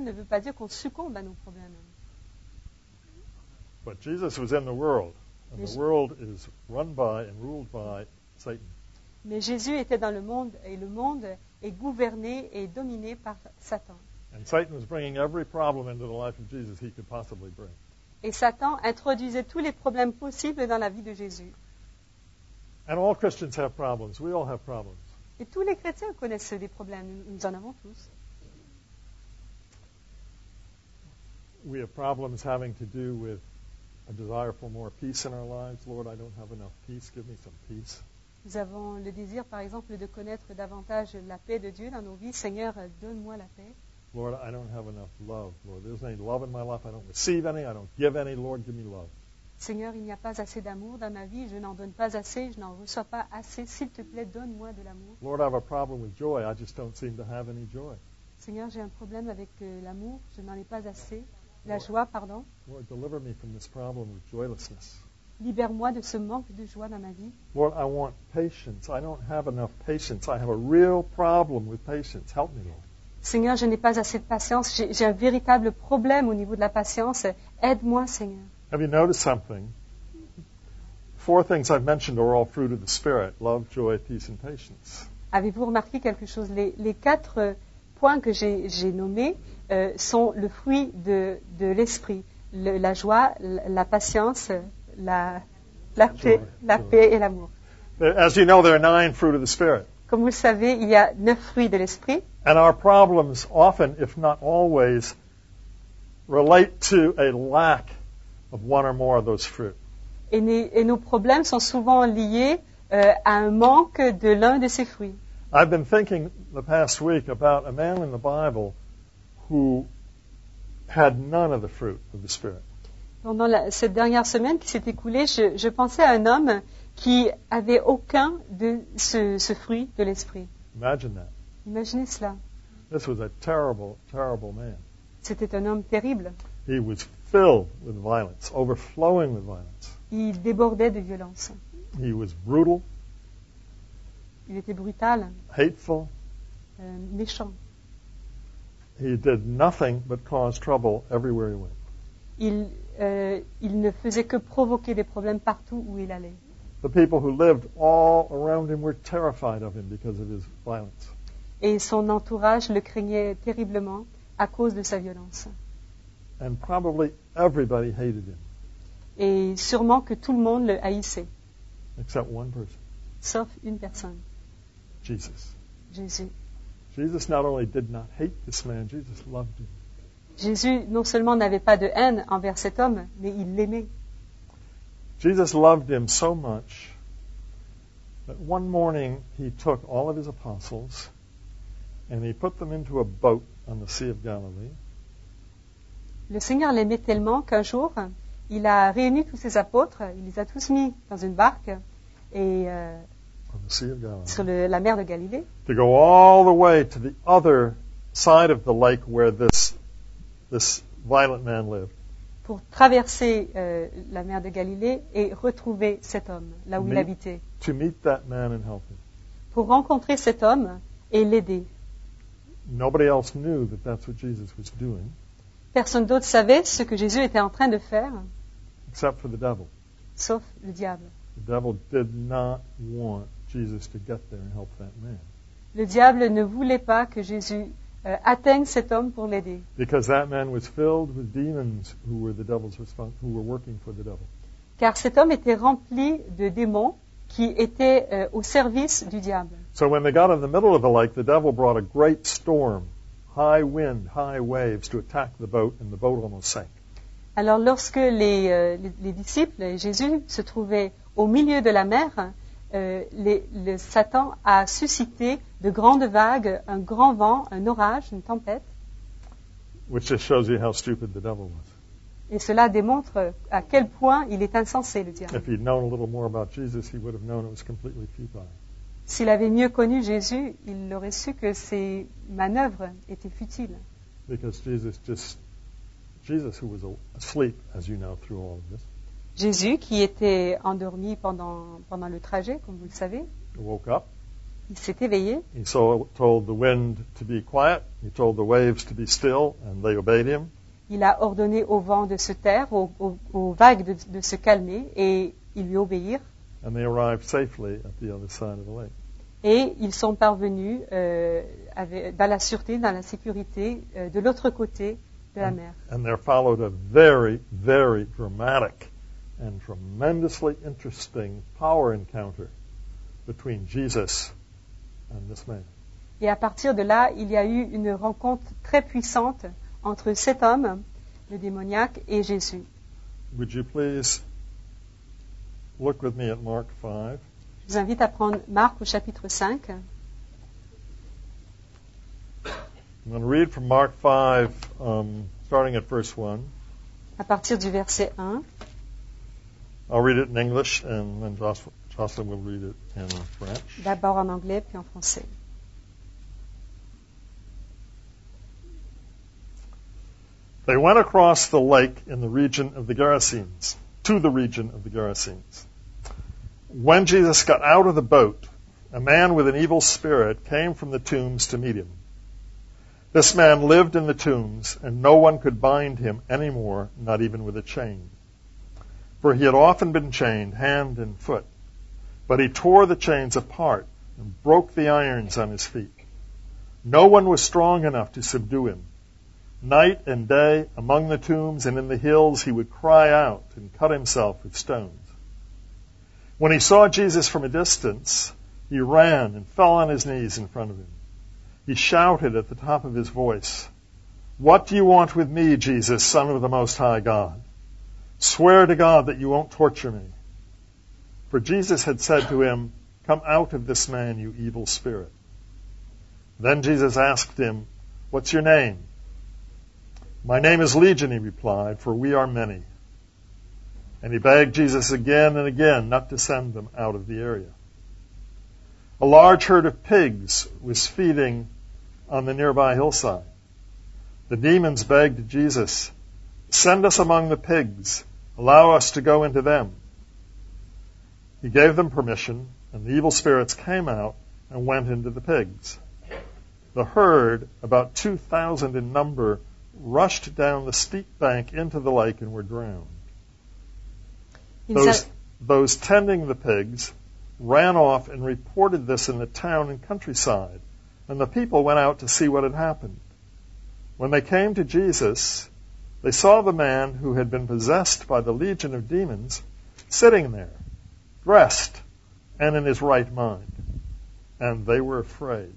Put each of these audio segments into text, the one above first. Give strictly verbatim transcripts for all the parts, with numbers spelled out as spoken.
problèmes ne veut pas dire qu'on succombe à nos problèmes. But Jesus was in the world, and the world is run by and ruled by Satan. Mais Jésus était dans le monde, et le monde est gouverné et dominé par Satan. And Satan was bringing every problem into the life of Jesus he could possibly bring. Et Satan introduisait tous les problèmes possibles dans la vie de Jésus. And all Christians have problems. We all have problems. Et tous les chrétiens connaissent des problèmes. Nous en avons tous. We have problems having to do with a desire for more peace in our lives. Lord, I don't have enough peace. Give me some peace. Nous avons le désir, par exemple, de connaître davantage la paix de Dieu dans nos vies. Seigneur, donne-moi la paix. Lord, I don't have enough love. Lord, there isn't any love in my life. I don't receive any. I don't give any. Lord, give me love. Seigneur, il n'y a pas assez d'amour dans ma vie. Je n'en donne pas assez. Je n'en reçois pas assez. S'il te plaît, donne-moi de l'amour. Lord, I have a problem with joy. I just don't seem to have any joy. Seigneur, j'ai un problème avec euh, l'amour. Je n'en ai pas assez. La joie, pardon. Lord, deliver me from this problem with joylessness. Libère-moi de ce manque de joie dans ma vie. Lord, I want patience. I don't have enough patience. I have a real problem with patience. Help me, Lord. Seigneur, je n'ai pas assez de patience. J'ai, j'ai un véritable problème au niveau de la patience. Aide-moi, Seigneur. Have you noticed something? Four things I've mentioned are all fruit of the Spirit: love, joy, peace, and patience. Avez-vous remarqué quelque chose? Les, les quatre euh, points que j'ai, j'ai nommés euh, sont le fruit de, de l'esprit. Le, la joie, la, la patience, la, la, paix, la paix et l'amour. As you know, there are nine fruit of the Spirit. Comme vous le savez, il y a neuf fruits de l'esprit. And our problems often, if not always, relate to a lack of one or more of those fruit. Et, ne, et nos problèmes sont souvent liés euh, à un manque de l'un de ces fruits. I've been thinking the past week about a man in the Bible who had none of the fruit of the Spirit. Pendant la, cette dernière semaine qui s'est écoulée, je, je pensais à un homme qui avait aucun de ce, ce fruit de l'esprit. Imagine that. Imaginez cela. This was a terrible, terrible man. C'était un homme terrible. He was filled with violence, overflowing with violence. Il débordait de violence. He was brutal, Il était brutal, hateful. euh, méchant. He did nothing but cause trouble everywhere he went. Il, euh, il ne faisait que provoquer des problèmes partout où il allait. The people who lived all around him were terrified of him because of his violence. Et son entourage le craignait terriblement à cause de sa violence. And probably everybody hated him, Et sûrement que tout le monde le haïssait, except one person, sauf une personne, Jesus. Jésus. Jesus not only did not hate this man, Jesus loved him. Jésus non seulement n'avait pas de haine envers cet homme, mais il l'aimait. Jesus loved him so much that one morning he took all of his apostles and he put them into a boat on the Sea of Galilee. Le Seigneur l'aimait tellement qu'un jour, il a réuni tous ses apôtres, il les a tous mis dans une barque et euh, On the Sea of Galilee. sur le, la mer de Galilée To go all the way to the other side of the lake where this this violent man lived. pour traverser euh, la mer de Galilée et retrouver cet homme là où il Mais- habitait, To meet that man and help him. pour rencontrer cet homme et l'aider. Nobody else knew that that's what Jesus was doing, Personne d'autre savait ce que Jésus était en train de faire, except for the devil. sauf le diable. The devil did not want Jesus to get there and help that man, Le diable ne voulait pas que Jésus euh, atteigne cet homme pour l'aider, because that man was filled with demons who were the devil's respons- who were working for the devil. car cet homme était rempli de démons qui étaient euh, au service du diable. So when they got in the middle of the lake, the devil brought a great storm, high wind, high waves to attack the boat, and the boat almost sank. Alors lorsque les, euh, les, les disciples et Jésus se trouvaient au milieu de la mer, euh, les, le Satan a suscité de grandes vagues, un grand vent, un orage, une tempête, Which just shows you how stupid the devil was. et cela démontre à quel point il est insensé, le diable. If he'd known a little more about Jesus, he would have known it was completely futile. S'il avait mieux connu Jésus, il aurait su que ses manœuvres étaient futiles. Because Jesus just, Jesus who was asleep, as you know, through all of this, Jésus, qui était endormi pendant, pendant le trajet, comme vous le savez, woke up, Il s'est éveillé. He so, told the wind to be quiet. He told the waves to be still, and they obeyed him. Il a ordonné au vent de se taire, aux, aux, aux vagues de, de se calmer, et ils lui obéirent. And they arrived safely at the other side of the lake. Et ils sont parvenus euh, avec, dans la sûreté, dans la sécurité, euh, de l'autre côté de la And, mer. and there followed a very, very dramatic and tremendously interesting power encounter between Jesus and this man. Et à partir de là, il y a eu une rencontre très puissante entre cet homme, le démoniaque, et Jésus. Would you please look with me at Mark five? Je vous invite à prendre Marc au chapitre cinq. I'm going to read from Mark five, um, starting at verse one. À partir du verset un. I'll read it in English, and then Jos- Jocelyn will read it in French. D'abord en anglais, puis en français. They went across the lake in the region of the Gerasenes, to the region of the Gerasenes. When Jesus got out of the boat, a man with an evil spirit came from the tombs to meet him. This man lived in the tombs, and no one could bind him anymore, not even with a chain. For he had often been chained, hand and foot. But he tore the chains apart and broke the irons on his feet. No one was strong enough to subdue him. Night and day, among the tombs and in the hills, he would cry out and cut himself with stones. When he saw Jesus from a distance, he ran and fell on his knees in front of him. He shouted at the top of his voice, "What do you want with me, Jesus, Son of the Most High God? Swear to God that you won't torture me." For Jesus had said to him, "Come out of this man, you evil spirit." Then Jesus asked him, "What's your name?" "My name is Legion," he replied, "for we are many." And he begged Jesus again and again not to send them out of the area. A large herd of pigs was feeding on the nearby hillside. The demons begged Jesus, "Send us among the pigs. Allow us to go into them." He gave them permission, and the evil spirits came out and went into the pigs. The herd, about two thousand in number, rushed down the steep bank into the lake and were drowned. Those, those tending the pigs ran off and reported this in the town and countryside, and the people went out to see what had happened. When they came to Jesus, they saw the man who had been possessed by the legion of demons sitting there, dressed and in his right mind, and they were afraid.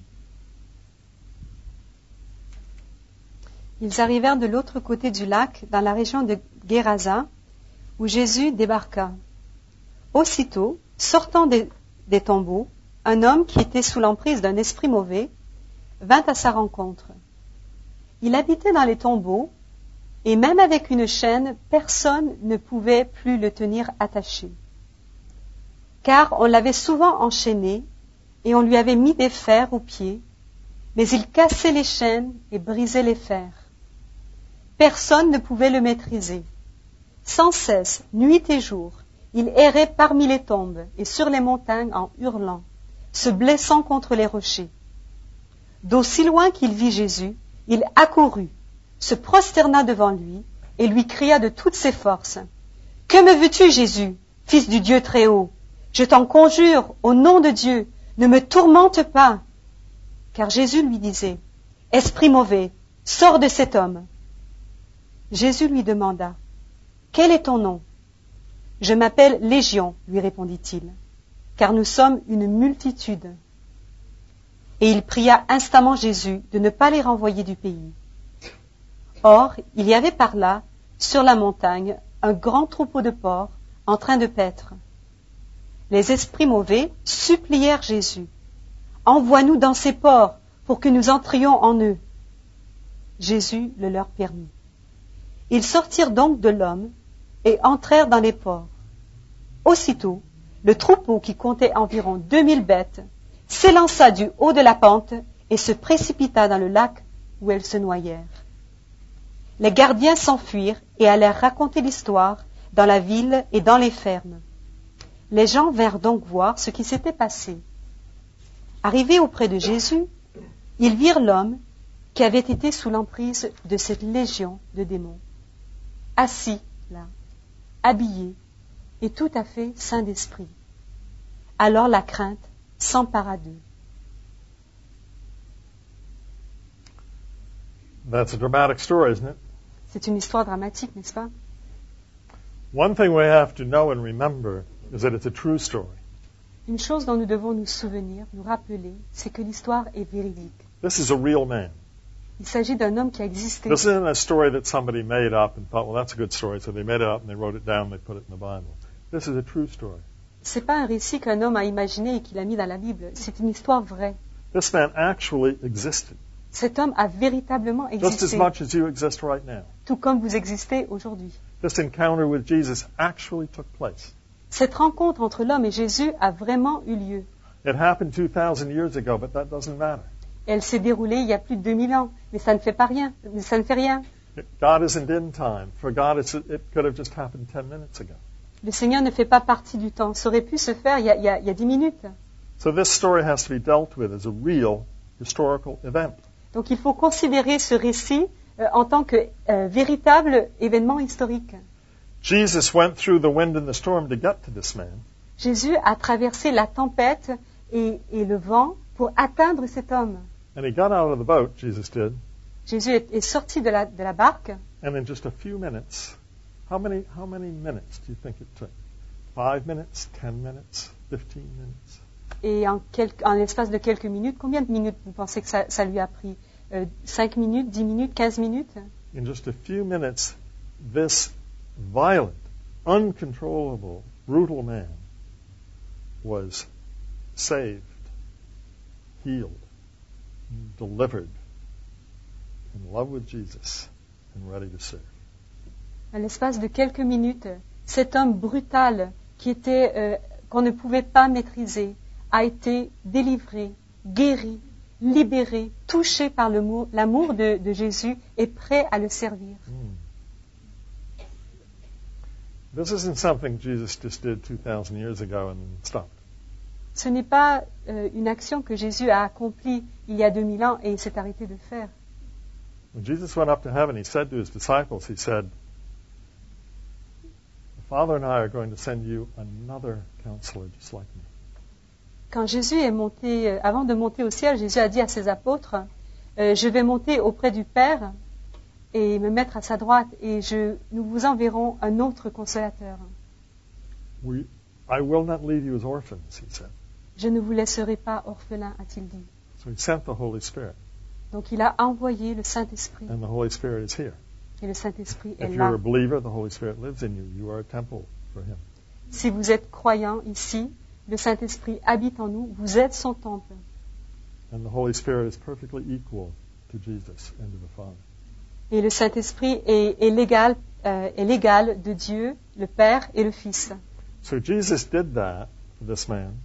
Ils arrivèrent de l'autre côté du lac, dans la région de Gérasa, où Jésus débarqua. Aussitôt, sortant des, des tombeaux, un homme qui était sous l'emprise d'un esprit mauvais vint à sa rencontre. Il habitait dans les tombeaux, et même avec une chaîne, personne ne pouvait plus le tenir attaché. Car on l'avait souvent enchaîné, et on lui avait mis des fers aux pieds, mais il cassait les chaînes et brisait les fers. Personne ne pouvait le maîtriser. Sans cesse, nuit et jour, il errait parmi les tombes et sur les montagnes en hurlant, se blessant contre les rochers. D'aussi loin qu'il vit Jésus, il accourut, se prosterna devant lui et lui cria de toutes ses forces, « Que me veux-tu, Jésus, fils du Dieu très haut? Je t'en conjure, au nom de Dieu, ne me tourmente pas. » Car Jésus lui disait, « Esprit mauvais, sors de cet homme. » Jésus lui demanda, « Quel est ton nom ?»« Je m'appelle Légion, lui répondit-il, car nous sommes une multitude. » Et il pria instamment Jésus de ne pas les renvoyer du pays. Or, il y avait par là, sur la montagne, un grand troupeau de porcs en train de paître. Les esprits mauvais supplièrent Jésus, « Envoie-nous dans ces porcs pour que nous entrions en eux. » Jésus le leur permit. Ils sortirent donc de l'homme et entrèrent dans les porcs. Aussitôt, le troupeau, qui comptait environ deux mille bêtes, s'élança du haut de la pente et se précipita dans le lac où elles se noyèrent. Les gardiens s'enfuirent et allèrent raconter l'histoire dans la ville et dans les fermes. Les gens vinrent donc voir ce qui s'était passé. Arrivés auprès de Jésus, ils virent l'homme qui avait été sous l'emprise de cette légion de démons, assis là, habillé et tout à fait saint d'esprit. Alors la crainte s'empara d'eux. That's a dramatic story, isn't it? C'est une histoire dramatique, n'est-ce pas? One thing we have to know and remember is that it's a true story. Une chose dont nous devons nous souvenir, nous rappeler, c'est que l'histoire est véridique. This is a real man. Il s'agit d'un homme qui a existé. This isn't a story that somebody made up and thought, well, that's a good story, so they made it up and they wrote it down and they put it in the Bible. This is a true story. C'est pas un récit qu'un homme a imaginé et qu'il a mis dans la Bible. C'est une histoire vraie. This man actually existed, Cet homme a véritablement just as existé, much as you exist right now. tout comme vous existez aujourd'hui. This encounter with Jesus actually took place. Cette rencontre entre l'homme et Jésus a vraiment eu lieu. It happened two thousand years ago, but that doesn't matter. Elle s'est déroulée il y a plus de deux mille ans, mais ça ne fait pas rien, ça ne fait rien. God isn't in time. For God, it's, it could have just happened ten minutes ago. Le Seigneur ne fait pas partie du temps. Ça aurait pu se faire il y a, il y a, il y a dix minutes. So this story has to be dealt with as a real historical event. Donc il faut considérer ce récit euh, en tant que euh, véritable événement historique. Jesus went through the wind and the storm to get to this man. Jésus a traversé la tempête et, et le vent pour atteindre cet homme. And he got out of the boat, Jesus did, Jésus est, est sorti de la, de la barque and in just a few minutes, how many, how many minutes do you think it took? Five minutes, ten minutes, fifteen minutes? et en, quelques, en l'espace de quelques minutes, combien de minutes vous pensez que ça, ça lui a pris? euh, Cinq minutes, dix minutes, quinze minutes? In just a few minutes, this violent, uncontrollable, brutal man was saved, healed, delivered, in love with Jesus, and ready to serve. À l'espace de quelques minutes, cet homme brutal qui était, euh, qu'on ne pouvait pas maîtriser a été délivré, guéri, libéré, touché par le mot- l'amour de, de Jésus et prêt à le servir. Mm. This isn't something Jesus just did two thousand years ago and then stopped. Ce n'est pas euh, une action que Jésus a accomplie il y a deux mille ans et il s'est arrêté de faire. When Jesus went up to heaven, he said to his disciples, he said, the Father and I are going to send you another counselor just like me. Quand Jésus est monté, euh, avant de monter au ciel, Jésus a dit à ses apôtres, euh, je vais monter auprès du Père et me mettre à sa droite et je, nous vous enverrons un autre consolateur. We, I will not leave you as orphans, he said. Je ne vous laisserai pas orphelins, a-t-il dit. So he sent the Holy Spirit, Donc il a envoyé le Saint-Esprit and the Holy Spirit is here. et le Saint-Esprit est If you're là. a believer, the Holy Spirit lives in you. You are a temple for him. Si vous êtes croyant ici, le Saint-Esprit habite en nous, vous êtes son temple. And the Holy Spirit is perfectly equal to Jesus and to the Father. Et le Saint-Esprit est, est l'égal euh, est l'égal de Dieu, le Père et le Fils. So Jesus did that for this man,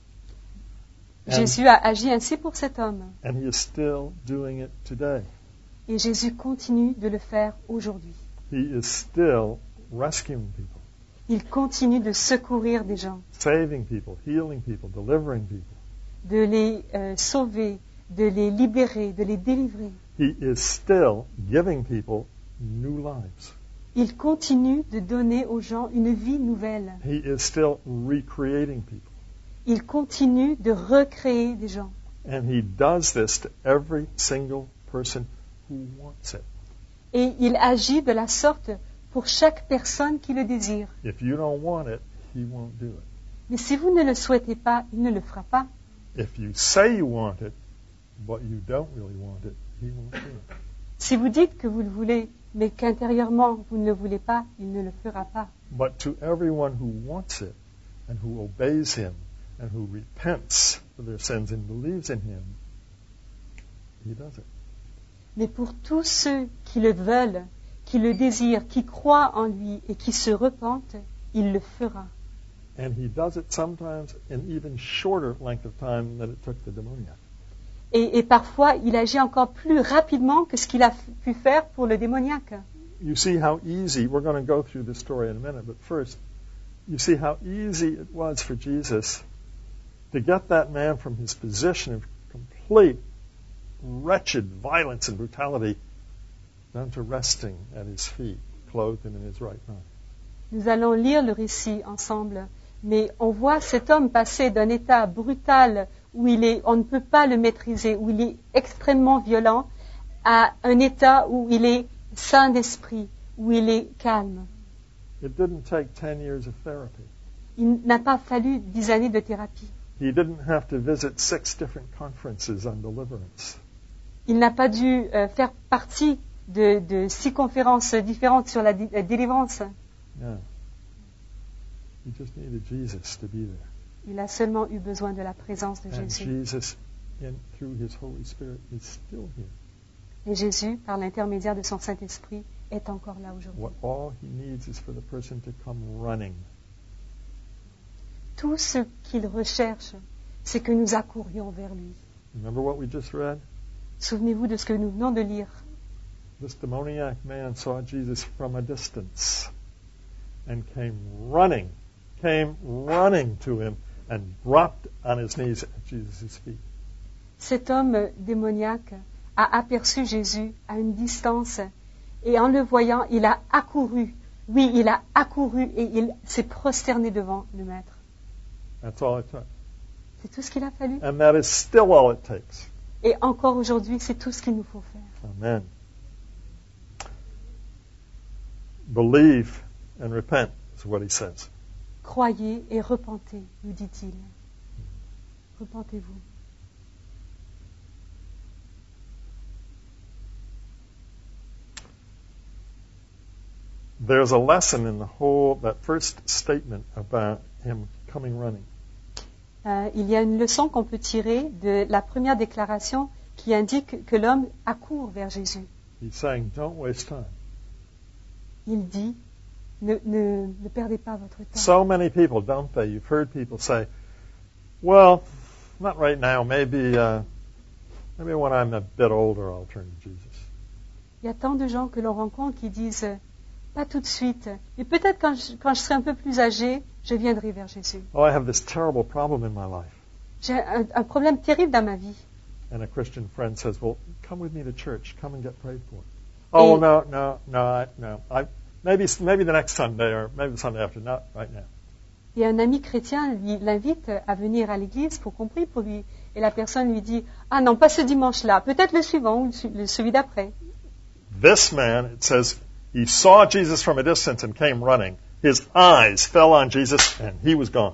and, Jésus a agi ainsi pour cet homme. and he is still doing it today. Et Jésus continue de le faire aujourd'hui. He is still rescuing people, Il continue de secourir des gens, saving people, healing people, delivering people. de les euh, sauver, de les libérer, de les délivrer. He is still giving people new lives. Il continue de donner aux gens une vie nouvelle. He is still recreating people. Il continue de recréer des gens. And he does this to every single person who wants it. Et il agit de la sorte pour chaque personne qui le désire. If you don't want it, he won't do it. Mais si vous ne le souhaitez pas, il ne le fera pas. If you say you want it, but you don't really want it, he won't do it. Si vous dites que vous le voulez, mais qu'intérieurement vous ne le voulez pas, il ne le fera pas. But to everyone who wants it, and who obeys him, and who repents for their sins and believes in him, he does it. Mais pour tous ceux qui le veulent, qui le désirent, qui croient en lui et qui se repentent, il le fera. And he does it sometimes in even shorter length of time than it took the demoniac. Et, et parfois, il agit encore plus rapidement que ce qu'il a f- pu faire pour le démoniaque. You see how easy, we're going to go through this story in a minute, but first, you see how easy it was for Jesus to get that man from his position of complete wretched violence and brutality down to resting at his feet, clothed in his right mind. Nous allons lire le récit ensemble, mais on voit cet homme passer d'un état brutal où il est, on ne peut pas le maîtriser, où il est extrêmement violent, à un état où il est sain d'esprit, où il est calme. It didn't take ten years of therapy. Il n'a pas fallu dix années de thérapie. He didn't have to visit six different conferences on deliverance. Il n'a pas dû euh, faire partie de, de six conférences différentes sur la, la délivrance. Yeah. He just needed Jesus to be there. Il a seulement eu besoin de la présence de And Jésus. Jesus, in, through his Holy Spirit, is still here. Et Jésus, par l'intermédiaire de son Saint-Esprit, est encore là aujourd'hui. What all he needs is for the person to come running. Tout ce qu'il recherche, c'est que nous accourions vers lui. Remember what we just read? Souvenez-vous de ce que nous venons de lire. This demoniac man saw Jesus from a distance and came running, came running to him and dropped on his knees at Jesus' feet. Cet homme démoniaque a aperçu Jésus à une distance et en le voyant, il a accouru. Oui, il a accouru et il s'est prosterné devant le Maître. That's all it took. C'est tout ce qu'il a fallu. And that is still all it takes. Et encore aujourd'hui, c'est tout ce qu'il nous faut faire. Amen. Believe and repent is what he says. Croyez et repentez, nous dit-il. Repentez-vous. There's a lesson in the whole, that first statement about him coming running. Euh, il y a une leçon qu'on peut tirer de la première déclaration qui indique que l'homme accourt vers Jésus. He's saying, don't waste time. Il dit, ne, ne, ne perdez pas votre temps. So many people, don't they? You've heard people say, well, not right now. Maybe, uh, maybe when I'm a bit older, I'll turn to Jesus. Il y a tant de gens que l'on rencontre qui disent, pas tout de suite, mais peut-être quand je, quand je serai un peu plus âgé, je viendrai vers Jésus. Oh, I have this terrible problem in my life. J'ai un, un problème terrible dans ma vie. And a Christian friend says, well, come with me to church. Come and get prayed for. Oh, Et- no, no, no, I, no. I, maybe, maybe the next Sunday or maybe the Sunday after. Not right now. Et un ami chrétien lui, l'invite à venir à l'église pour qu'on prie pour lui. Et la personne lui dit, ah non, pas ce dimanche-là, peut-être le suivant ou le su- le- celui d'après. This man, it says, he saw Jesus from a distance and came running. His eyes fell on Jesus and he was gone.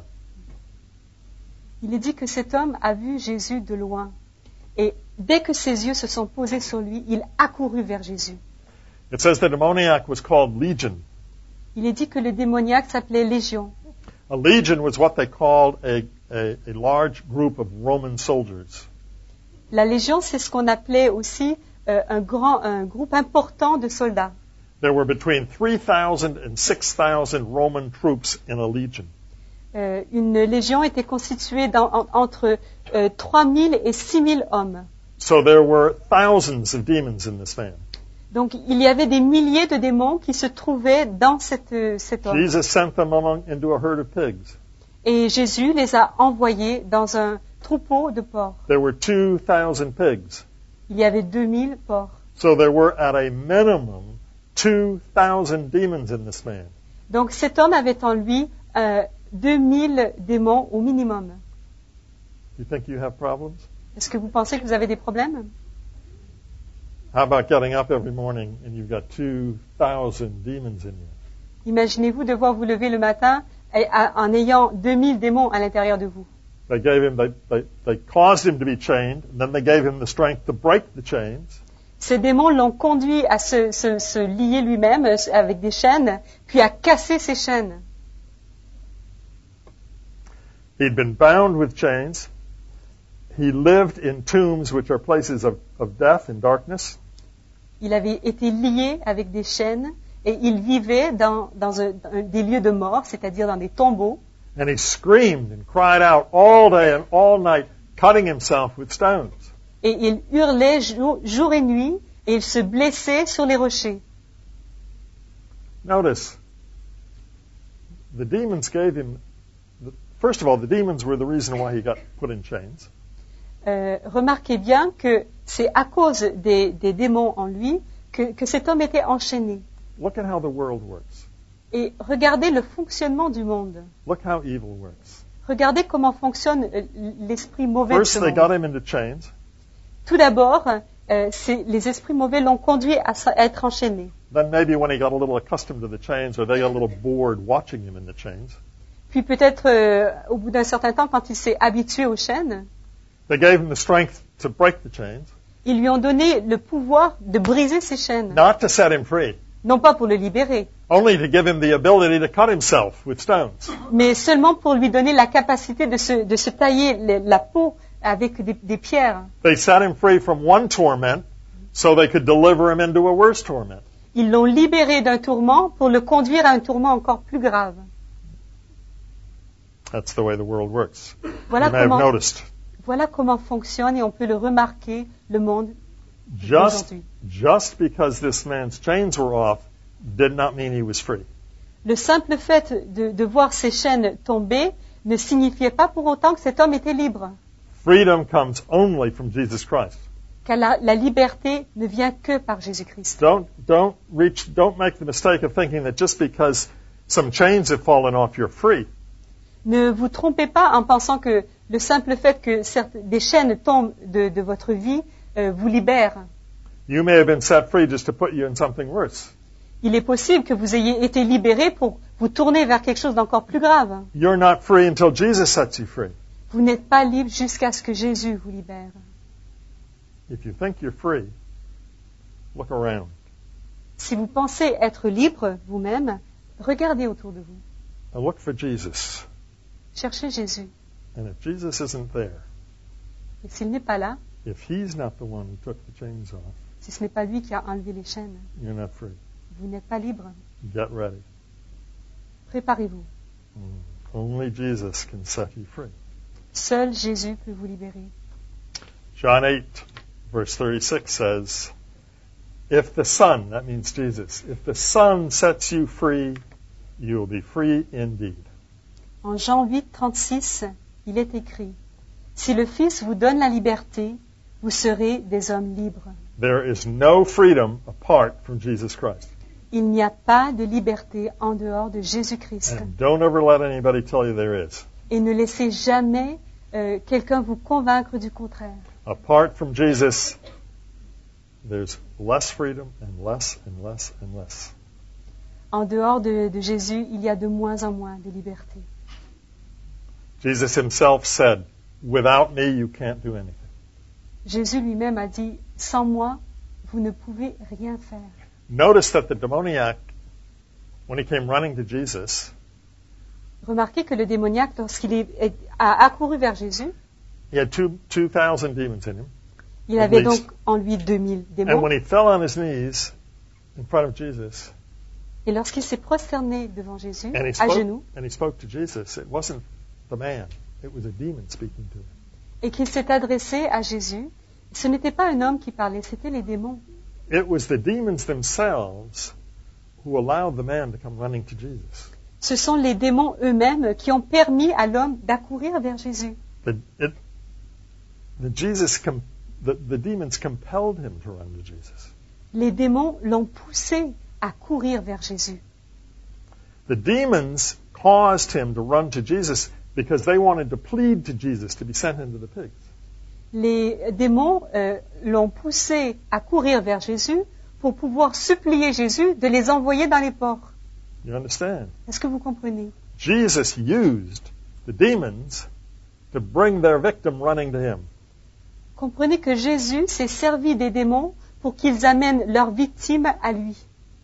Il est dit que cet homme a vu Jésus de loin. Et dès que ses yeux se sont posés sur lui, il accourut vers Jésus. It says the demoniac was called Legion. Il est dit que le démoniaque s'appelait Légion. A legion was what they called a, a, a large group of Roman soldiers. La Légion, c'est ce qu'on appelait aussi euh, un, grand, un groupe important de soldats. There were between three thousand and six thousand Roman troops in a legion. Euh, une légion était constituée dans- en- entre euh, trois mille et six mille hommes. So there were thousands of demons in this man. Donc il y avait des milliers de démons qui se trouvaient dans cette, euh, cet homme. Jesus sent them among, into a herd of pigs. Et Jésus les a envoyés dans un troupeau de porcs. There were two thousand pigs. Il y avait deux mille porcs. So there were at a minimum two thousand demons in this man. Donc cet homme avait en lui euh, deux mille démons au minimum. You think you have problems? Est-ce que vous pensez que vous avez des problèmes? How about getting up every morning and you've got two thousand demons in you? Imaginez-vous devoir vous lever le matin et- à- en ayant deux mille démons à l'intérieur de vous. They gave him, they, they, they caused him to be chained, and then they gave him the strength to break the chains. Ces démons l'ont conduit à se, se- se lier lui-même euh, avec des chaînes, puis à casser ces chaînes. He'd been bound with chains. He lived in tombs, which are places of, of death and darkness. Il avait été lié avec des chaînes et il vivait dans, dans un- un- des lieux de mort, c'est-à-dire dans des tombeaux. And he screamed and cried out all day and all night, cutting himself with stones. Et il hurlait jour, jour et nuit et il se blessait sur les rochers. Notice, the demons gave him the first of all, the demons were the reason why he got put in chains. Euh, remarquez bien que c'est à cause des, des démons en lui que, que cet homme était enchaîné. Look at how the world works. Et regardez le fonctionnement du monde. Look how evil works. Regardez comment fonctionne euh, l'esprit mauvais de First, ce they monde. got him into chains. Tout d'abord, euh, c'est- les esprits mauvais l'ont conduit à, s- à être enchaîné. Then maybe when he got a little accustomed to the chains, or they got a little bored watching him in the chains, Puis peut-être euh, au bout d'un certain temps, quand il s'est habitué aux chaînes, they gave him the strength to break the chains, ils lui ont donné le pouvoir de briser ces chaînes. not to set him free, Non pas pour le libérer, only to give him the ability to cut himself with stones. mais seulement pour lui donner la capacité de se, de se tailler le- la peau avec des, des pierres. They set him free from one torment so they could deliver him into a worse torment. Ils l'ont libéré d'un tourment pour le conduire à un tourment encore plus grave. That's the way the world works. Voilà You may have comment, noticed. voilà comment fonctionne, et on peut le remarquer, le monde Just, aujourd'hui. just because this man's chains were off did not mean he was free. Le simple fait de, de voir ces chaînes tomber ne signifiait pas pour autant que cet homme était libre, Freedom comes only from Jesus Christ. car la, la liberté ne vient que par Jésus-Christ. Don't, don't reach, don't make the mistake of thinking that just because some chains have fallen off, you're free. Ne vous trompez pas en pensant que le simple fait que certes, des chaînes tombent de, de votre vie euh, vous libère. You may have been set free just to put you in something worse. Il est possible que vous ayez été libéré pour vous tourner vers quelque chose d'encore plus grave. You're not free until Jesus sets you free. Vous n'êtes pas libre jusqu'à ce que Jésus vous libère. If you think you're free, look around. Si vous pensez être libre vous-même, regardez autour de vous. And look for Jesus. Cherchez Jésus. And if Jesus isn't there, Et s'il n'est pas là, if he's not the one who took the chains off, si ce n'est pas lui qui a enlevé les chaînes, you're not free. vous n'êtes pas libre. Get ready. Préparez-vous. Mm. Only Jesus can set you free. Seul Jésus peut vous libérer. John eight, verse thirty-six says, If the Son, that means Jesus, if the Son sets you free, you will be free indeed. En Jean huit, trente-six, il est écrit, si le Fils vous donne la liberté, vous serez des hommes libres. There is no freedom apart from Jesus Christ. Il n'y a pas de liberté en dehors de Jésus-Christ. And don't ever let anybody tell you there is. Et ne laissez jamais euh, quelqu'un vous convaincre du contraire. Apart from Jesus, there's less freedom and less and less and less. En dehors de, de Jésus, il y a de moins en moins de liberté. Jesus himself said, without me you can't do anything. Jésus lui-même a dit, sans moi, vous ne pouvez rien faire. Notice that the demoniac, when he came running to Jesus, Remarquez que le démoniaque, lorsqu'il est- est- a accouru vers Jésus, he had two, two thousand demons in him. il At avait least. donc en lui deux mille And démons. when he fell on his knees in front of Jesus, Et lorsqu'il s'est prosterné devant Jésus, and he à spoke, genoux, and he spoke to Jesus, it wasn't the man, it was a demon speaking to him. et qu'il s'est adressé à Jésus, ce n'était pas un homme qui parlait, c'était les démons. It was the demons themselves who allowed the man to come running to Jesus. Ce sont les démons eux-mêmes qui ont permis à l'homme d'accourir vers Jésus. The, it, the, Jesus com, the, the demons compelled him to run to Jesus. Les démons l'ont poussé à courir vers Jésus. The demons caused him to run to Jesus because they wanted to plead to Jesus to be sent into the pigs. Les démons euh, l'ont poussé à courir vers Jésus pour pouvoir supplier Jésus de les envoyer dans les porcs. You understand? Est-ce que vous comprenez? Jesus used the demons to bring their victim running to him. Comprenez que Jésus s'est servi des démons pour qu'ils amènent leur victime à lui.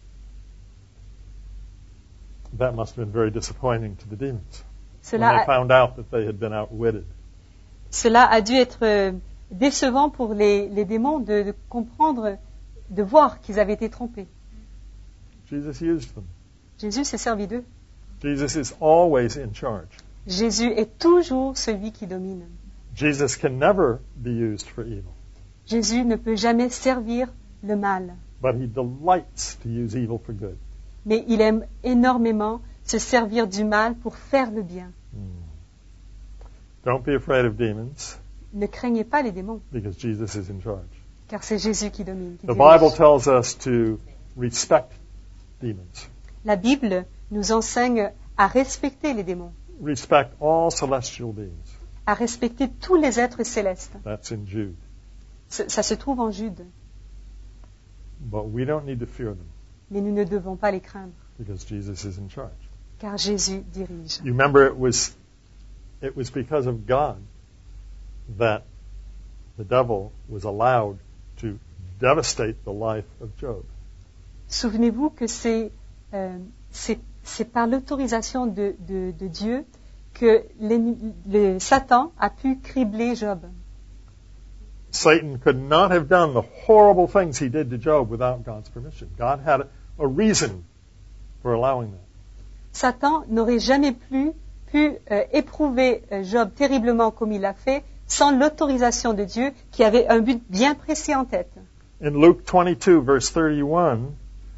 That must have been very disappointing to the demons when Cela they a, found out that they had been outwitted. cela a dû être euh, décevant pour les, les démons de, de comprendre, de voir qu'ils avaient été trompés. Jesus used them. Jésus s'est servi d'eux. Jesus is always in charge. Jésus est toujours celui qui domine. Jesus can never be used for evil, Jésus ne peut jamais servir le mal, but he delights to use evil for good. mais il aime énormément se servir du mal pour faire le bien. Mm. Don't be afraid of demons Ne craignez pas les démons, because Jesus is in charge. car c'est Jésus qui domine. Qui The dirige. Bible tells us to respect demons. La Bible nous enseigne à respecter les démons, Respect all celestial beings. à respecter tous les êtres célestes. That's in Jude. Ça, ça se trouve en Jude, But we don't need to fear them mais nous ne devons pas les craindre, because Jesus is in charge. car Jésus dirige. You remember it was it was because of God that the devil was allowed to devastate the life of Job. Souvenez-vous que c'est euh, c'est c'est par l'autorisation de, de, de Dieu que l'ennemi- le Satan a pu cribler Job. Satan could not have done the horrible things he did to Job without God's permission. God had a, a reason for allowing that. Satan n'aurait jamais pu, pu euh, éprouver euh, Job terriblement comme il l'a fait sans l'autorisation de Dieu qui avait un but bien précis en tête. In Luke twenty-two, verse thirty-one,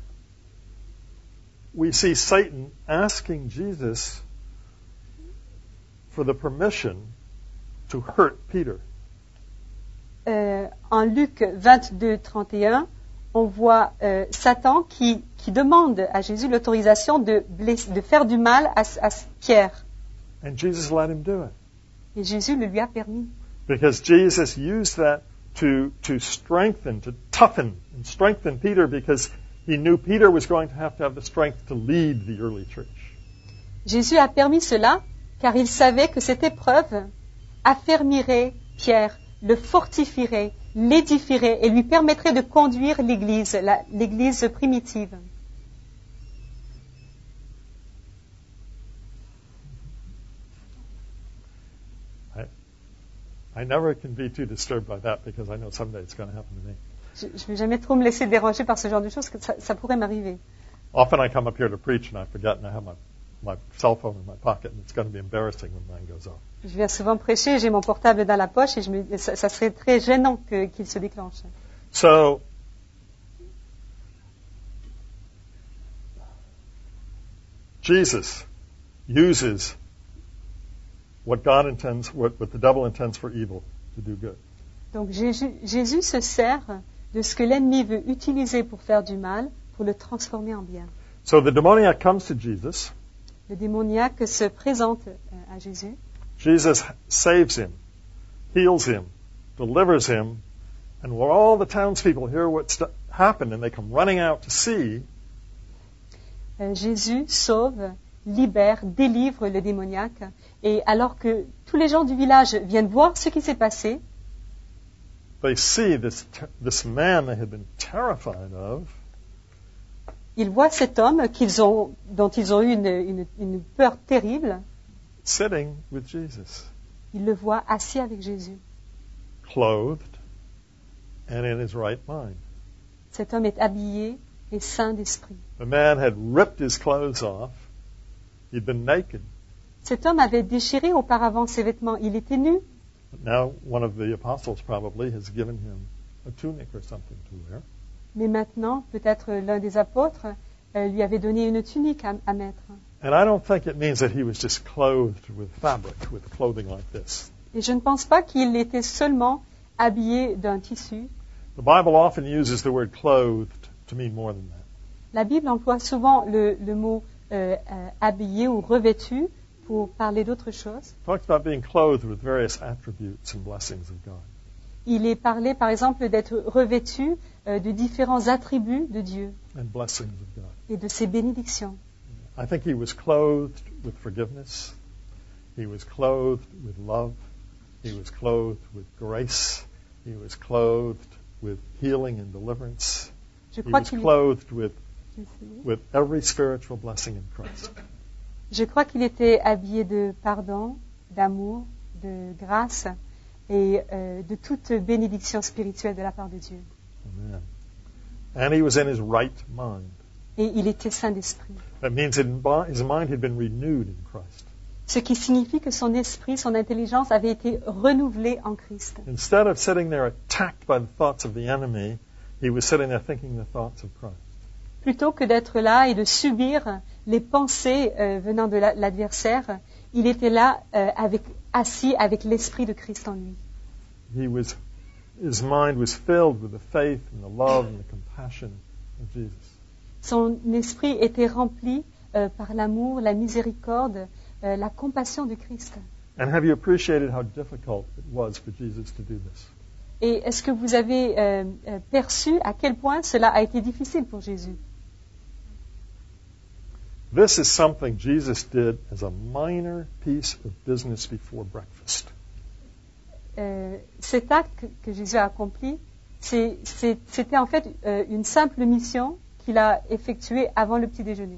we see Satan asking Jesus for the permission to hurt Peter. Euh, en Luc vingt-deux, trente et un, on voit euh, Satan qui, qui demande à Jésus l'autorisation de, blesser- de faire du mal à, à Pierre. And Jesus let him do it. Et Jésus le lui a permis. Because Jesus used that to, to strengthen, to toughen and strengthen Peter because he knew Peter was going to have to have the strength to lead the early church. Jésus a permis cela car il savait que cette épreuve affermirait Pierre, le fortifierait, l'édifierait et lui permettrait de conduire l'Église, la- l'Église primitive. I, I never can be too disturbed by that because I know someday it's going to happen to me. Je ne vais jamais trop me laisser déranger par ce genre de choses, que ça, ça pourrait m'arriver. Often I come up here to preach and I forget and I have my, my cell phone in my pocket and it's going to be embarrassing when mine goes off. Je viens souvent prêcher, j'ai mon portable dans la poche et je me, ça, ça serait très gênant que- qu'il se déclenche. So, Jesus uses what God intends, what, what the devil intends for evil to do good. Donc Jésus, Jésus se sert de ce que l'ennemi veut utiliser pour faire du mal, pour le transformer en bien. So the demoniac comes to Jesus. Le démoniaque se présente euh, à Jésus. Jesus saves him, heals him, delivers him, and when all the townspeople hear what's happened and they come running out to see, Euh, Jésus sauve, libère, délivre le démoniaque. Et alors que tous les gens du village viennent voir ce qui s'est passé, they see this, ter- this man they had been terrified of ils voient cet homme qu'ils ont, dont ils ont eu une, une- une peur terrible. sitting with Jesus, Ils le voient assis avec Jésus. clothed and in his right mind. Cet homme est habillé et saint d'esprit. The man had ripped his clothes off. He'd been naked. Cet homme avait déchiré auparavant ses vêtements. Il était nu. But now one of the apostles probably has given him a tunic or something to wear. Mais maintenant, peut-être l'un des apôtres euh, lui avait donné une tunique à, à mettre. And I don't think it means that he was just clothed with fabric, with clothing like this. Et je ne pense pas qu'il était seulement habillé d'un tissu. The Bible often uses the word clothed to mean more than that. La Bible emploie souvent le, le mot euh, euh, habillé ou revêtu pour parler d'autre chose. It talks about being clothed with various attributes and blessings of God. Il est parlé, par exemple, d'être revêtu euh, de différents attributs de Dieu And blessings of God. et de ses bénédictions. I think he was clothed with forgiveness. He was clothed with love. He was clothed with grace. He was clothed with healing and deliverance. Je He crois was qu'il clothed with, with every spiritual blessing in Christ. Je crois qu'il était habillé de pardon, d'amour, de grâce et euh, de toute bénédiction spirituelle de la part de Dieu. Amen. And he was in his right mind. Et il était saint d'esprit. That means his mi- his mind had been renewed in Christ. Ce qui signifie que son esprit, son intelligence avait été renouvelée en Christ. Instead of sitting there attacked by the thoughts of the enemy, he was sitting there thinking the thoughts of Christ. Plutôt que d'être là et de subir les pensées euh, venant de la- l'adversaire, il était là euh, avec, assis avec l'Esprit de Christ en lui. He was, his mind was filled with the faith and the love and the compassion of Jesus. Son esprit était rempli euh, par l'amour, la miséricorde, euh, la compassion de Christ. And have you appreciated how difficult it was for Jesus to do this? Et est-ce que vous avez euh, euh, perçu à quel point cela a été difficile pour Jésus? This is something Jesus did as a minor piece of business before breakfast. Euh, cet acte que, que Jésus a accompli, c'est- c'est- c'était en fait euh, une simple mission qu'il a effectuée avant le petit déjeuner.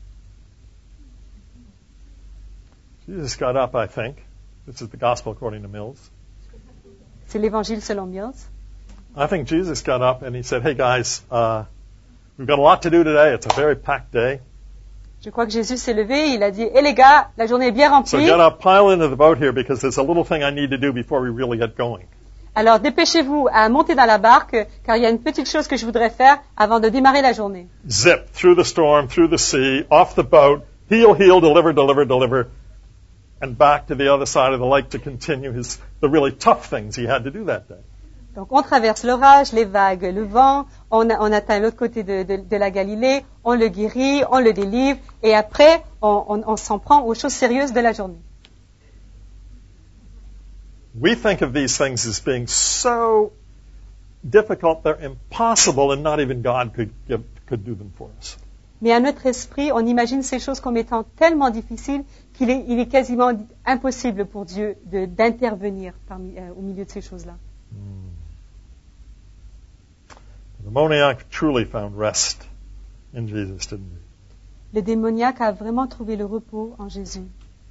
Jesus got up, I think. This is the gospel according to Mills. C'est l'évangile selon Mills. I think Jesus got up and he said, hey guys, uh, we've got a lot to do today. It's a very packed day. Je crois que Jésus s'est levé, il a dit « Eh les gars, la journée est bien So remplie, get up, pile into the boat here because there's a little thing I need to do before we really get going. alors dépêchez-vous à monter dans la barque, car il y a une petite chose que je voudrais faire avant de démarrer la journée. » Zip through the storm, through the sea, off the boat, heel, heel, deliver, deliver, deliver, and back to the other side of the lake to continue his the really tough things he had to do that day. Donc on traverse l'orage, les vagues, le vent, on, a- on atteint l'autre côté de, de- de la Galilée, on le guérit, on le délivre, et après on, on- on s'en prend aux choses sérieuses de la journée. We think of these things as being so difficult they're impossible and not even God could give, could do them for us. Mais à notre esprit, on imagine ces choses comme étant tellement difficiles qu'il est, il est quasiment impossible pour Dieu de- d'intervenir parmi- euh, au milieu de ces choses-là. The demoniac truly found rest in Jesus, didn't he? Le démoniaque a vraiment trouvé le repos en Jésus.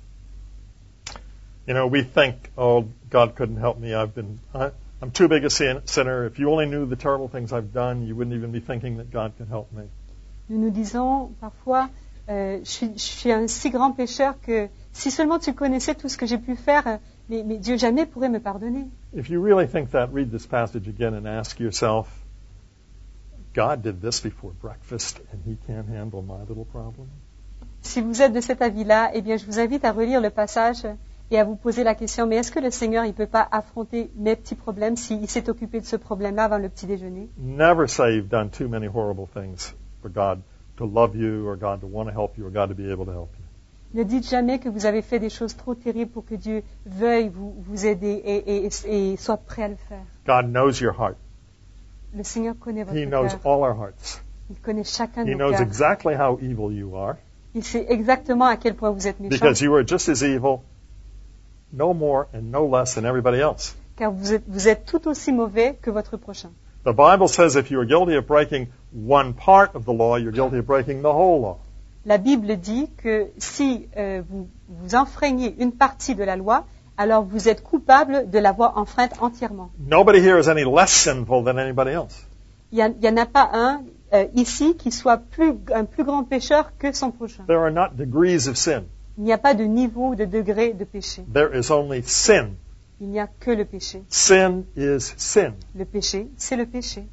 You know, we think, oh, God couldn't help me. I've been, I, I'm too big a sin- sinner. If you only knew the terrible things I've done, you wouldn't even be thinking that God could help me. Nous nous disons parfois, euh, je, suis, je suis un si grand pécheur que si seulement tu connaissais tout ce que j'ai pu faire, euh, mais, mais Dieu jamais pourrait me pardonner. If you really think that, read this passage again and ask yourself, God did this before breakfast and he can't handle my little problem? Si vous êtes de cet avis-là, eh bien, je vous invite à relire le passage et à vous poser la question, mais est-ce que le Seigneur, il ne peut pas affronter mes petits problèmes s'il s'est occupé de ce problème-là avant le petit déjeuner? Never say you've done too many horrible things for God to love you or God to want to help you or God to be able to help you. Ne dites jamais que vous avez fait des choses trop terribles pour que Dieu veuille vous, vous aider et, et- et soit prêt à le faire. God knows your heart. Le Seigneur connaît votre He knows cœur. all our hearts. Il connaît chacun de He nos knows cœurs. exactly how evil you are Il sait exactement à quel point vous êtes méchant, because you are just as evil, no more and no less than everybody else. car vous êtes, vous êtes tout aussi mauvais que votre prochain. The Bible says if you are guilty of breaking one part of the law, you're guilty of breaking the whole law. La Bible dit que si euh, vous, vous enfreignez une partie de la loi, alors vous êtes coupable de l'avoir enfreinte entièrement. Nobody here is any less sinful than anybody else. Il n'y en a pas un euh, ici qui soit plus, un plus grand pécheur que son prochain. There are not degrees of sin. Il n'y a pas de niveau, de degré de péché. There is only sin. Il n'y a que le péché. Sin is sin. Le péché, c'est le péché.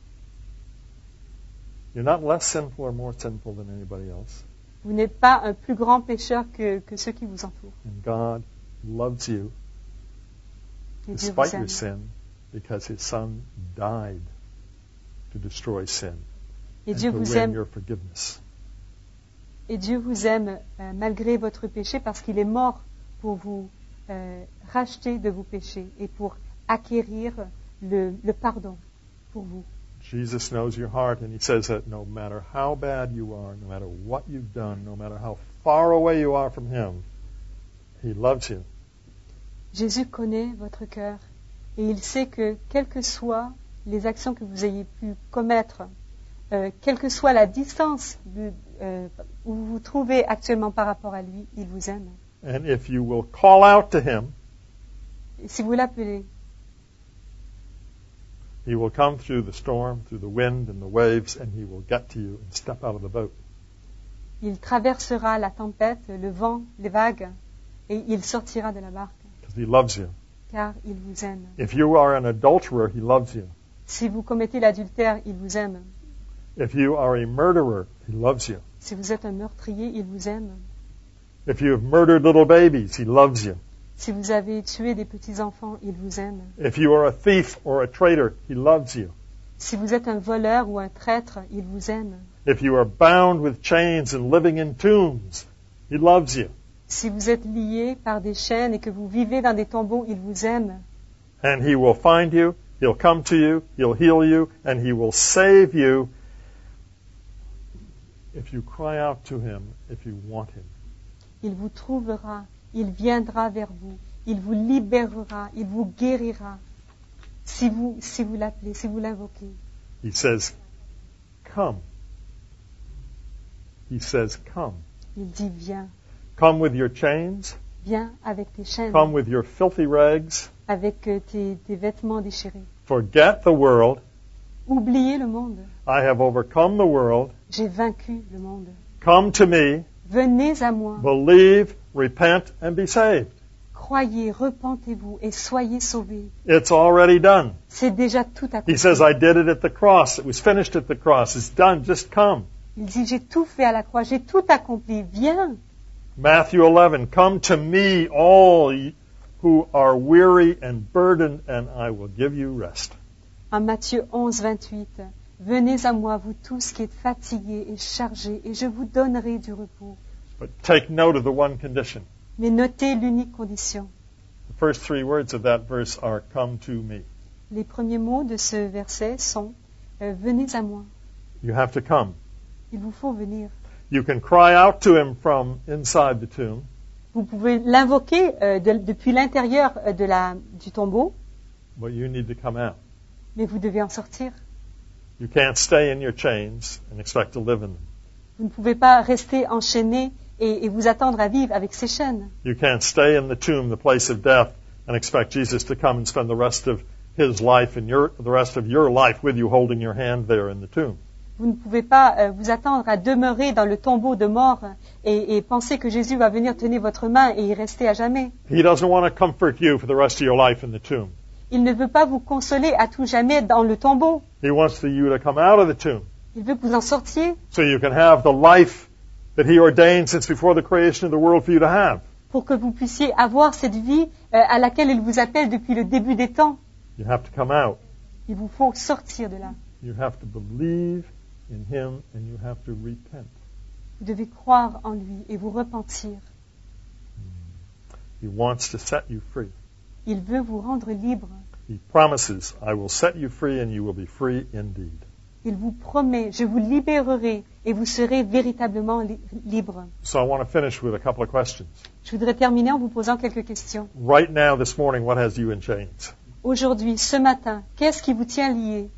You're not less sinful or more sinful than anybody else. Vous n'êtes pas un plus grand pécheur que, que ceux qui vous entourent. And God loves you Et Dieu despite vous aime. your sin because his son died to destroy sin Et and Dieu to vous win aime. your forgiveness. Et Dieu vous aime euh, malgré votre péché parce qu'il est mort pour vous euh, racheter de vos péchés et pour acquérir le, le pardon pour vous. Jesus knows your heart, and he says that no matter how bad you are, no matter what you've done, no matter how far away you are from him, he loves you. Jésus connaît votre cœur et il sait que quelles que soient les actions que vous ayez pu commettre, euh, quelle que soit la distance de, euh, où vous vous trouvez actuellement par rapport à lui, il vous aime. And if you will call out to him, Et si vous l'appelez, he will come through the storm, through the wind and the waves, and he will get to you and step out of the boat. il traversera la tempête, le vent, les vagues et il sortira de la barque Because he loves you. car il vous aime. If you are an adulterer, he loves you. Si vous commettez l'adultère, il vous aime. If you are a murderer, he loves you. Si vous êtes un meurtrier, il vous aime. If you have murdered little babies, he loves you. Si vous avez tué des petits-enfants, il vous aime. If you are a thief or a traitor, he loves you. Si vous êtes un voleur ou un traître, il vous aime. If you are bound with chains and living in tombs, he loves you. Si vous êtes lié par des chaînes et que vous vivez dans des tombeaux, il vous aime. And he will find you, he'll come to you, he'll heal you, and he will save you if you cry out to him, if you want him. Il vous trouvera, il viendra vers vous, il vous libérera, il vous guérira. Si vous, si vous l'appelez, si vous l'invoquez. He says, come. He says, come. Il dit, viens. Come with your chains. Viens avec tes chaînes, Come with your filthy rags. avec euh, tes, tes vêtements déchirés. Forget the world. Oubliez le monde. I have overcome the world. J'ai vaincu le monde. Come to me. Venez à moi. Believe, repent, and be saved. Croyez, repentez-vous et soyez sauvés. It's already done. C'est déjà tout accompli. He says, I did it at the cross. It was finished at the cross. It's done. Just come. Il dit, j'ai tout fait à la croix, j'ai tout accompli. Viens. Matthew eleven, come to me, all ye who are weary and burdened, and I will give you rest. En Matthieu onze, vingt-huit, venez à moi, vous tous qui êtes fatigués et chargés, et je vous donnerai du repos. But take note of the one condition. Mais notez l'unique condition. The first three words of that verse are, come to me. Les premiers mots de ce verset sont, euh, venez à moi. You have to come. Il vous faut venir. You can cry out to him from inside the tomb. Vous pouvez l'invoquer euh, de- depuis l'intérieur euh, de la, du tombeau, But you need to come out. mais vous devez en sortir. You can't stay in your chains and expect to live in them. Vous ne pouvez pas rester enchaîné et, et vous attendre à vivre avec ces chaînes. You can't stay in the tomb, the place of death, and expect Jesus to come and spend the rest of his life and your, the rest of your life with you holding your hand there in the tomb. Vous ne pouvez pas euh, vous attendre à demeurer dans le tombeau de mort et, et penser que Jésus va venir tenir votre main et y rester à jamais. He doesn't want to comfort you for the rest of your life in the tomb. Il ne veut pas vous consoler à tout jamais dans le tombeau. He wants you to come out of the tomb Il veut que vous en sortiez so you can have the life that he ordained since before the creation of the world for you to have. pour que vous puissiez avoir cette vie euh, à laquelle il vous appelle depuis le début des temps. You have to come out. Il vous faut sortir de là. You have to believe in him and you have to repent. Vous devez croire en lui et vous repentir. He wants to set you free. Il veut vous rendre libre. He promises, I will set you free and you will be free indeed. Il vous promet, je vous libérerai et vous serez véritablement li- libre. So I want to finish with a couple of questions. Je voudrais terminer en vous posant quelques questions. Right now, this morning, what has you in chains? Aujourd'hui, ce matin, qu'est-ce qui vous tient lié?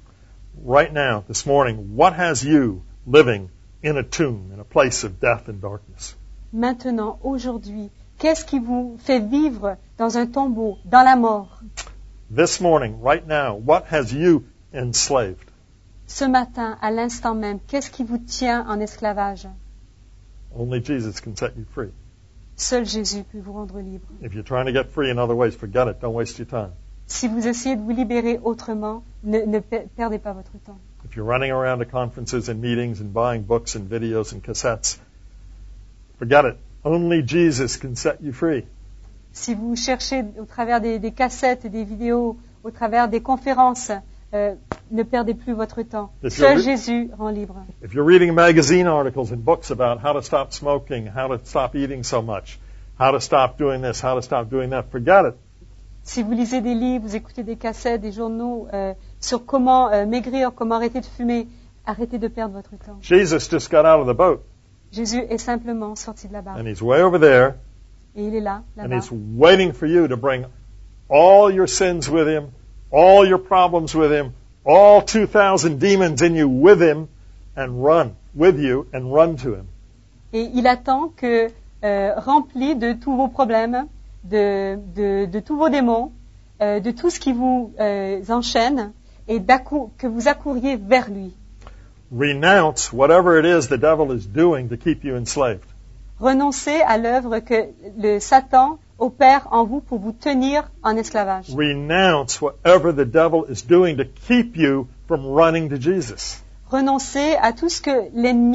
Right now, this morning, what has you living in a tomb, in a place of death and darkness? Maintenant, aujourd'hui, qu'est-ce qui vous fait vivre dans un tombeau, dans la mort? This morning, right now, what has you enslaved? Ce matin, à l'instant même, qu'est-ce qui vous tient en esclavage? Only Jesus can set you free. Seul Jésus peut vous rendre libre. If you're trying to get free in other ways, forget it. Don't waste your time. Si vous essayez de vous libérer autrement, ne, ne pe- perdez pas votre temps. If you're running around to conferences and meetings and buying books and videos and cassettes, forget it. Only Jesus can set you free. Si vous cherchez au travers des, des cassettes, des vidéos, au travers des conférences, euh, ne perdez plus votre temps. If Seul you're re- Jésus rend libre. If you're reading magazine articles and books about how to stop smoking, how to stop eating so much, how to stop doing this, how to stop doing that, forget it. Si vous lisez des livres, vous écoutez des cassettes, des journaux euh, sur comment euh, maigrir, comment arrêter de fumer, arrêtez de perdre votre temps. Jesus just got out of the boat, Jésus est simplement sorti de la barque. and he's way over there, Et il est là, and là-bas. he's waiting for you to bring all your sins with him, all your problems with him, all two thousand demons in you with him, and run with you and run to him. Et il attend que, euh, rempli de tous vos problèmes, de, de, de tous vos démons, euh, de tout ce qui vous euh, enchaîne, et d'accou- que vous accouriez vers lui. Renounce whatever it is the devil is doing to keep you enslaved. Renoncez à l'œuvre que le Satan opère en vous pour vous tenir en esclavage. Renounce whatever the devil is doing to keep you from running to Jesus. Renoncez à tout ce que l'ennemi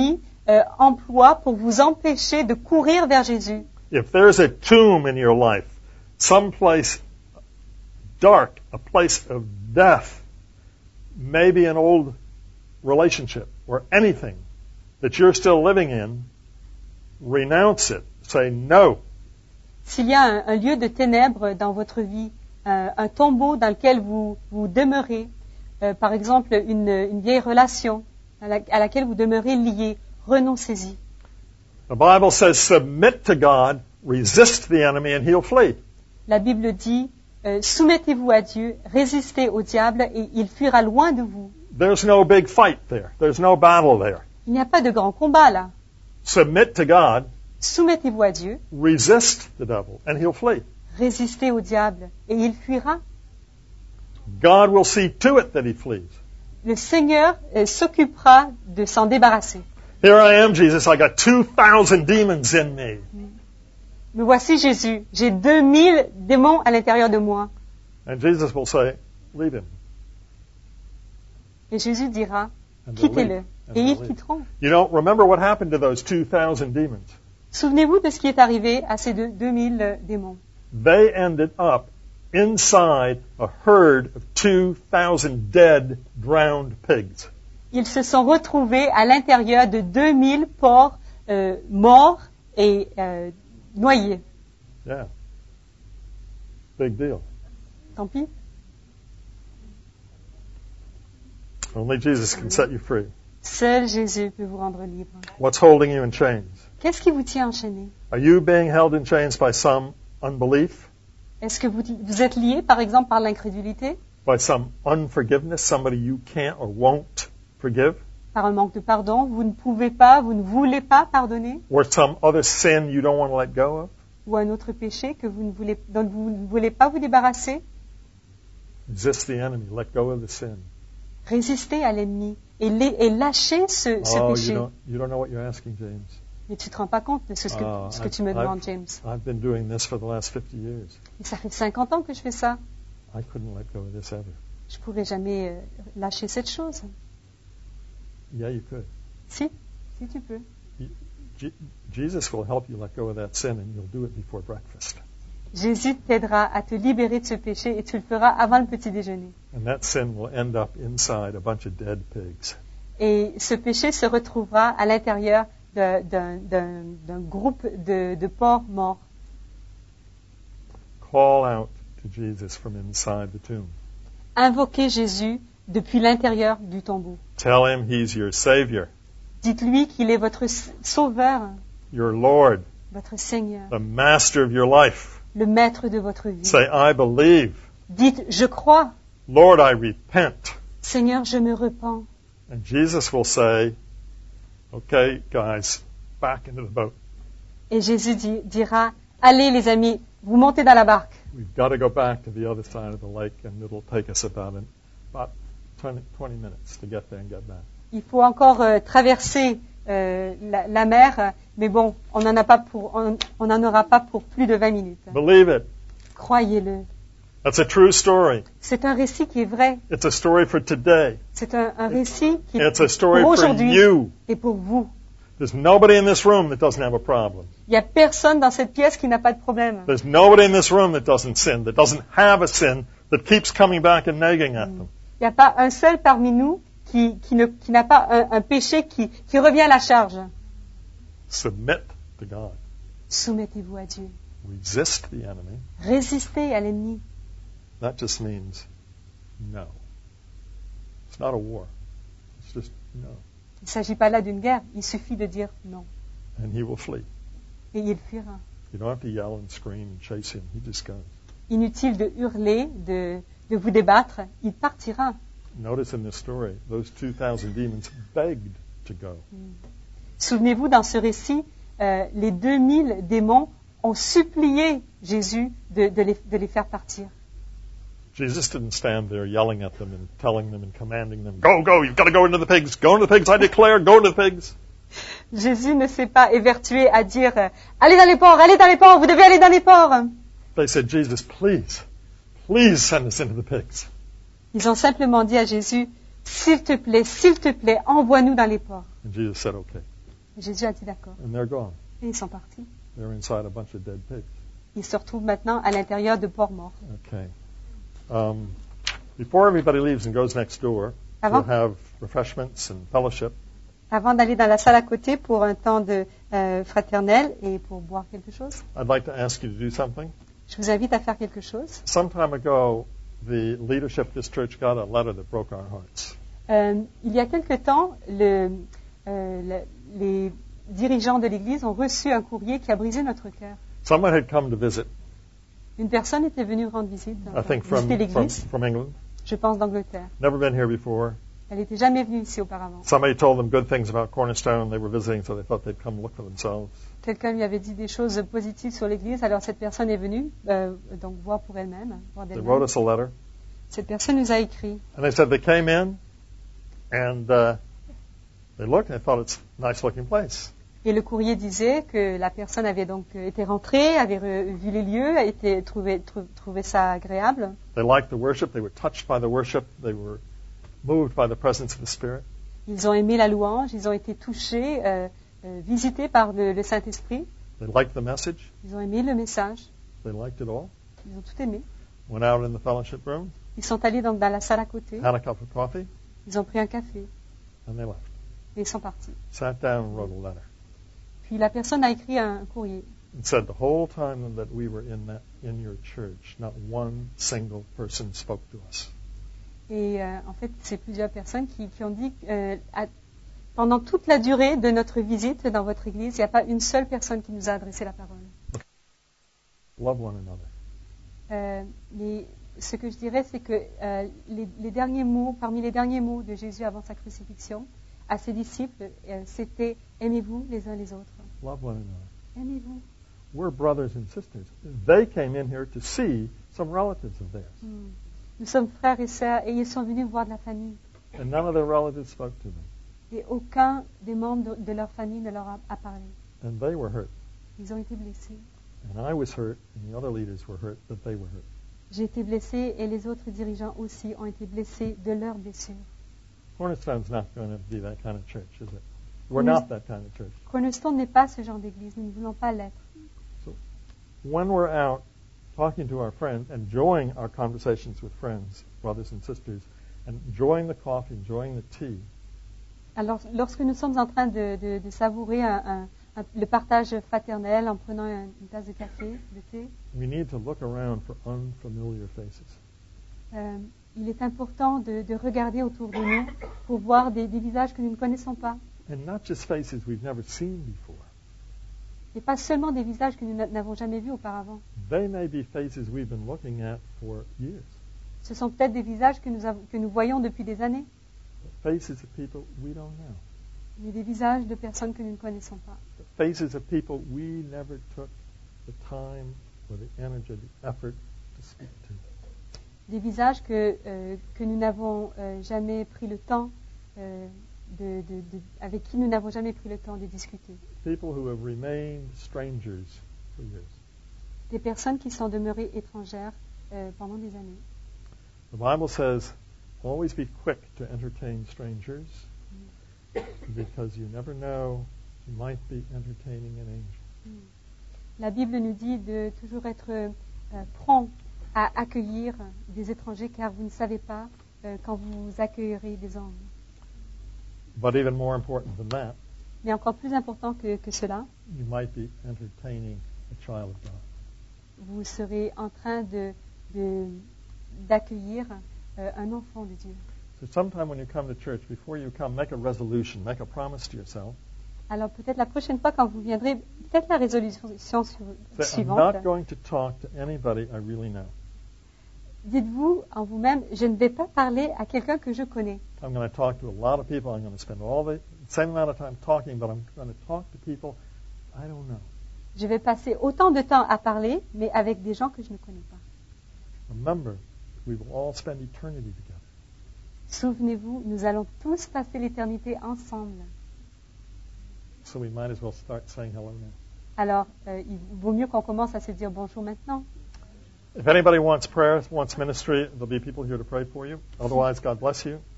euh, emploient pour vous empêcher de courir vers Jésus. If there's a tomb in your life, some place dark, a place of death, maybe an old relationship or anything that you're still living in, renounce it. Say no. S'il y a un, un lieu de ténèbres dans votre vie, un, un tombeau dans lequel vous, vous demeurez, euh, par exemple une, une vieille relation à, la, à laquelle vous demeurez lié, renoncez-y. The Bible says submit to God, resist the enemy and he'll flee. La Bible dit, euh, soumettez-vous à Dieu, résistez au diable et il fuira loin de vous. There's no big fight there. There's no battle there. Il n'y a pas de grand combat là. Submit to God, Soumettez-vous à Dieu, resist the devil and he'll flee. résistez au diable et il fuira. God will see to it that he flees. Le Seigneur euh, s'occupera de s'en débarrasser. Here I am, Jesus. I got two thousand demons in me. Me voici Jésus, j'ai deux mille démons à l'intérieur de moi. And Jesus will say, leave him. Et Jésus dira, And they'll quittez-le. leave. And Et they'll ils leave. quitteront. You know, remember what happened to those two thousand demons. Souvenez-vous de ce qui est arrivé à ces deux, deux mille démons. They ended up inside a herd of two thousand dead, drowned pigs. Ils se sont retrouvés à l'intérieur de deux mille porcs euh, morts et euh, noyés. Yeah. Big deal. Tant pis. Only Jesus can set you free. Seul Jésus peut vous rendre libre. What's holding you in chains? Qu'est-ce qui vous tient enchaîné? Are you being held in chains by some unbelief? Est-ce que vous, vous êtes lié, par exemple, par l'incrédulité, By some unforgiveness? Somebody you can't or won't forgive? par un manque de pardon? Vous ne pouvez pas, vous ne voulez pas pardonner? Or some other sin you don't want to let go of? Ou un autre péché que vous ne voulez, dont vous ne voulez pas vous débarrasser? Resist the enemy. Let go of the sin. Résistez à l'ennemi et, les- et lâchez ce, ce Oh, you péché. don't, you don't know what you're asking, James. Mais tu ne te rends pas compte de ce, ce que, Ah, ce que tu me I've- demandes, James. I've been doing this for the last fifty years. Et ça fait cinquante ans que je fais ça. I couldn't let go of this ever. Je ne pourrais jamais euh, lâcher cette chose. Yeah, you could. Si, si tu peux. Je- Jesus will help you let go of that sin, and you'll do it before breakfast. Jésus t'aidera à te libérer de ce péché et tu le feras avant le petit déjeuner. And that sin will end up inside a bunch of dead pigs. Et ce péché se retrouvera à l'intérieur de- d'un d'un- d'un groupe de, de porcs morts. Call out to Jesus from inside the tomb. Invoquez Jésus depuis l'intérieur du tombeau. Tell him he's your Savior, Dites-lui qu'il est votre s- sauveur, your Lord, votre Seigneur, the Master of your life. le maître de votre vie. Say, I believe. Dites, je crois, Lord, I repent. Seigneur, je me repens. And Jesus will say, okay, guys, back into the boat. Et Jésus di- dira, allez les amis, vous montez dans la barque. We've got to go back to the other side of the lake, and it'll take us about, an, about twenty, twenty minutes to get there and get back. Il faut encore euh, traverser euh, la, la mer, mais bon, on n'en a pas pour, on on n'en aura pas pour plus de vingt minutes. Believe it. Croyez-le. That's a true story. C'est un récit qui est vrai. It's a story for today. C'est un, un récit qui est It's a story pour for aujourd'hui you. et pour vous. There's nobody in this room that doesn't have a problem. Il n'y a personne dans cette pièce qui n'a pas de problème. There's nobody in this room that doesn't sin, that doesn't have a sin, that keeps coming back and nagging at them. Il n'y a pas un seul parmi nous qui, qui ne- qui n'a pas un, un péché qui, qui revient à la charge. Submit to God. Soumettez-vous à Dieu. Resist the enemy. Résistez à l'ennemi. That just means no. It's not a war. It's just no. Il ne s'agit pas là d'une guerre. Il suffit de dire non. And he will flee. Et il fuira. You don't have to yell and scream and chase him. He just goes. Inutile de hurler, de, de vous débattre. Il partira. Notice in this story, those two thousand demons begged to go. Souvenez-vous, dans ce récit, euh, les deux mille démons ont supplié Jésus de, de les, de les faire partir. Jesus didn't stand there yelling at them and telling them and commanding them, go, go, you've got to go into the pigs. Go into the pigs, I declare, go into the pigs. Jésus ne s'est pas évertué à dire euh, « Allez dans les ports, allez dans les ports, vous devez aller dans les ports !» They said, Jesus, please, please send us into the pigs. Ils ont simplement dit à Jésus « S'il te plaît, s'il te plaît, envoie-nous dans les ports. And Jesus said, okay. » Jésus a dit d'accord. And they're gone. Et ils sont partis. They're inside a bunch of dead pigs. Ils se retrouvent maintenant à l'intérieur de porcs morts. Okay. Um, before everybody leaves and goes next door Avant, to have refreshments and fellowship, avant d'aller dans la salle à côté pour un temps de euh, fraternel et pour boire quelque chose, I'd like to ask you to do something. je vous invite à faire quelque chose. Some time ago, the leadership of this church got a letter that broke our hearts. Euh, il y a quelque temps, le, euh, le, les dirigeants de l'Église ont reçu un courrier qui a brisé notre cœur. Someone had come to visit, Une personne était venue rendre visite, I think from, visiter from, l'Église, from England, je pense d'Angleterre. never been here before. Elle n'était jamais venue ici auparavant. Somebody told them good things about Cornerstone. They were visiting, so they thought they'd come look for themselves. Quelqu'un lui avait dit des choses positives sur l'Église, alors cette personne est venue euh, donc voir pour elle-même, voir They wrote d'elle-même. us a letter, Cette personne nous a écrit. and they said they came in, and uh, they looked, and they thought it's a nice-looking place. Et le courrier disait que la personne avait donc euh, été rentrée, avait re- vu les lieux, a été trouvé, trou- trouvé ça agréable. They liked the worship. They were touched by the worship. They were moved by the presence of the Spirit. Ils ont aimé la louange, ils ont été touchés, euh, euh, visités par le, le Saint-Esprit. They liked the message. Ils ont aimé le message, They liked it all. ils ont tout aimé. Went out in the fellowship room, Ils sont allés donc dans la salle à côté, had a cup of coffee, ils ont pris un café and they left. et ils sont partis. Sat down and wrote a letter. Puis la personne a écrit un courrier. It said the whole time that we were in that in your church, not one single person spoke to us. Et euh, en fait, c'est plusieurs personnes qui, qui ont dit, euh, à- pendant toute la durée de notre visite dans votre église, il n'y a pas une seule personne qui nous a adressé la parole. Love one another. Euh, mais ce que je dirais, c'est que euh, les, les derniers mots, parmi les derniers mots de Jésus avant sa crucifixion, à ses disciples, euh, c'était « Aimez-vous les uns les autres Love one another. ». Aimez-vous. We're brothers and sisters. They came in here to see some relatives of theirs, Hmm. Nous sommes frères et sœurs et ils sont venus voir de la famille. and none of their relatives spoke to them, Et aucun des membres de, de leur famille ne leur a, a parlé. and they were hurt. Ils ont été blessés. And I was hurt, and the other leaders were hurt that they were hurt. J'ai été blessé et les autres dirigeants aussi ont été blessés de leurs blessures. Cornerstone's not going to be that kind of church, is it? We're not that kind of church. Cornerstone n'est pas ce genre d'église, nous ne voulons pas l'être. When we're out talking to our friends, enjoying our conversations with friends, brothers and sisters, and enjoying the coffee, enjoying the tea, Alors, lorsque nous sommes en train de, de- de savourer un- un- un- le partage fraternel en prenant un- une tasse de café, de thé, we need to look around for unfamiliar faces. euh, il est important de, de regarder autour de nous pour voir des, des visages que nous ne connaissons pas. And not just faces we've never seen before. Et pas seulement des visages que nous n'a- n'avons jamais vus auparavant. They may be faces we've been looking at for years. Ce sont peut-être des visages que nous, avons- que nous voyons depuis des années, Faces of people we don't know. mais des visages de personnes que nous ne connaissons pas. Faces of people we never took the time or the energy, the effort to speak to. Des visages que, euh, que nous n'avons euh, jamais pris le temps, euh, de, de- de- avec qui nous n'avons jamais pris le temps de discuter. People who have remained strangers for years. Des personnes qui sont demeurées étrangères euh, pendant des années. The Bible says, always be quick to entertain strangers because you never know, you might be entertaining an angel. La Bible nous dit de toujours être euh, prompt à accueillir des étrangers car vous ne savez pas euh, quand vous accueillerez des anges. But even more important than that, Mais encore plus important que, que cela, you might be entertaining a child of God. vous serez en train de, de- d'accueillir euh, un enfant de Dieu. So sometime when you come to church, before you come, make a resolution, make a promise to yourself. Alors peut-être la prochaine fois quand vous viendrez, peut-être la résolution su- Say, I'm suivante, not going to talk to anybody I really know. dites-vous en vous-même, je ne vais pas parler à quelqu'un que je connais. I'm going to talk to a lot of people. I'm going to spend all the same amount of time talking, but I'm going to talk to people I don't know. Je vais passer autant de temps à parler, mais avec des gens que je ne connais pas. Remember, we will all spend eternity together. Souvenez-vous, nous allons tous passer l'éternité ensemble. So we might as well start saying hello now. Alors, euh, il vaut mieux qu'on commence à se dire bonjour maintenant. If anybody wants prayer, wants ministry, there'll be people here to pray for you. Otherwise, God bless you.